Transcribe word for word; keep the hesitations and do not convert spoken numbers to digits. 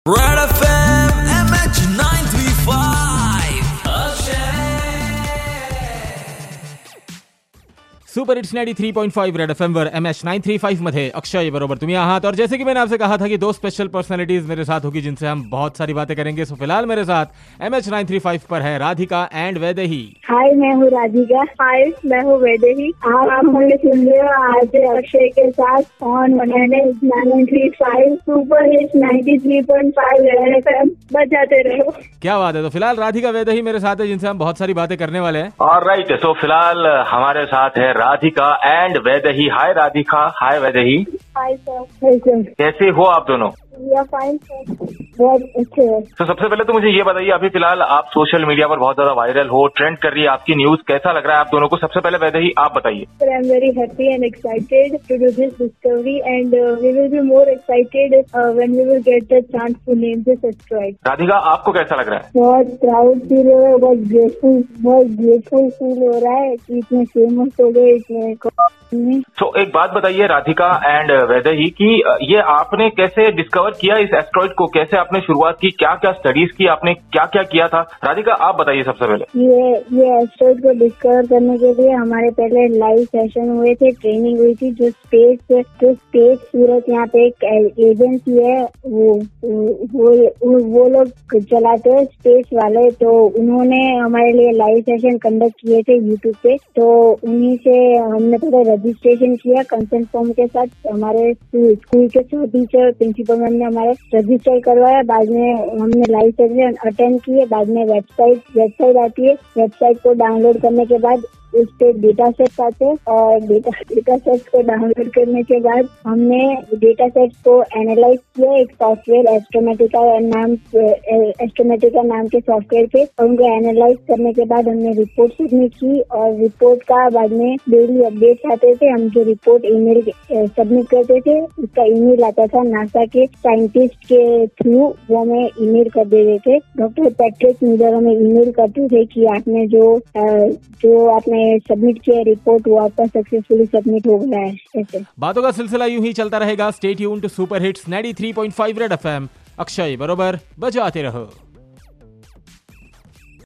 Red FM M H nine three five super hits ninety three point five red FM वर M H nine three five मध्ये अक्षय बरोबर तुम्ही आहात। और जैसे कि मैंने आपसे कहा था कि दो स्पेशल पर्सनालिटीज मेरे साथ होगी जिनसे हम बहुत सारी बातें करेंगे। सो फिलहाल मेरे साथ M H nine three five पर है राधिका एंड वैदेही। हाय, मैं हूँ राधिका। हाय, मैं हूँ वैदेही। आप हमें सुन रहे हो आज अक्षय के साथ on nine three five super hits ninety three point five red FM बजाते रहो। क्या बात है। तो फिलहाल राधिका वैदेही मेरे साथ है जिनसे हम बहुत सारी बातें करने वाले हैं। और राइट, तो फिलहाल हमारे साथ है Radhika and Vaidehi. Hi Radhika, hi Vaidehi. Hi sir. कैसे हो आप दोनों? फाइन सर, बहुत अच्छे है। तो सबसे पहले तो मुझे ये बताइए, अभी फिलहाल आप सोशल मीडिया पर बहुत ज्यादा वायरल हो, ट्रेंड कर रही है आपकी न्यूज, कैसा लग रहा है आप दोनों को? सबसे पहले वैदेही आप बताइए। I am very happy and excited to do this discovery and we will be more excited when we will get the chance to name this asteroid. Radhika, आपको कैसा लग रहा है? बहुत प्राउड फील हो रहा है, बहुत ग्रेटफुल बहुत ग्रेटफुल फील हो रहा है कि इतने फेमस हो गए इतने। तो एक बात बताइए राधिका एंड वैदेही कि ये आपने कैसे डिस्कवर किया इस एस्ट्रॉइड को, कैसे आपने शुरुआत की, क्या क्या स्टडीज की आपने, क्या क्या किया था? राधिका आप बताइए सबसे पहले। ये ये एस्ट्रॉइड को डिस्कवर करने के लिए हमारे पहले लाइव सेशन हुए थे, ट्रेनिंग हुई थी। जो स्पेस जो स्पेस सूरत यहाँ पे एक एजेंसी है, वो वो वो लोग चलाते हैं स्पेस वाले, तो उन्होंने हमारे लिए लाइव सेशन कंडक्ट किए थे यूट्यूब पे। तो उन्हीं से हमने पहले रजिस्ट्रेशन किया कंसेंट फॉर्म के साथ। हमारे स्कूल के टीचर प्रिंसिपल मैम ने हमारे रजिस्टर करवाया। बाद में हमने लाइव सेशन अटेंड किए। बाद में वेबसाइट वेबसाइट आती है, वेबसाइट को डाउनलोड करने के बाद उस पे डेटा सेट आते हैं और डेटा डेटा सेट को डाउनलोड करने के बाद हमने डेटा सेट को एनालाइज किया एक सॉफ्टवेयर एस्ट्रोमेटिका नाम एस्ट्रोमेटिका नाम के सॉफ्टवेयर पे। और उनको एनालाइज करने के बाद हमने रिपोर्ट सबमिट की और रिपोर्ट का बाद में डेली अपडेट्स आते थे। हम जो रिपोर्ट ईमेल सबमिट करते थे उसका ईमेल आता था नासा के साइंटिस्ट के थ्रू, वो हमें ईमेल कर देते थे। डॉक्टर पैट्रिक मीलर हमें ईमेल करते थे कि आपने जो जो आपने सबमिट किया रिपोर्ट वो आपका सक्सेसफुली सबमिट हो गया है। ऐसे बातों का सिलसिला यूं ही चलता रहेगा। Stay tuned to super hits ninety three point five red FM. Akshay बरोबर बजाते रहो।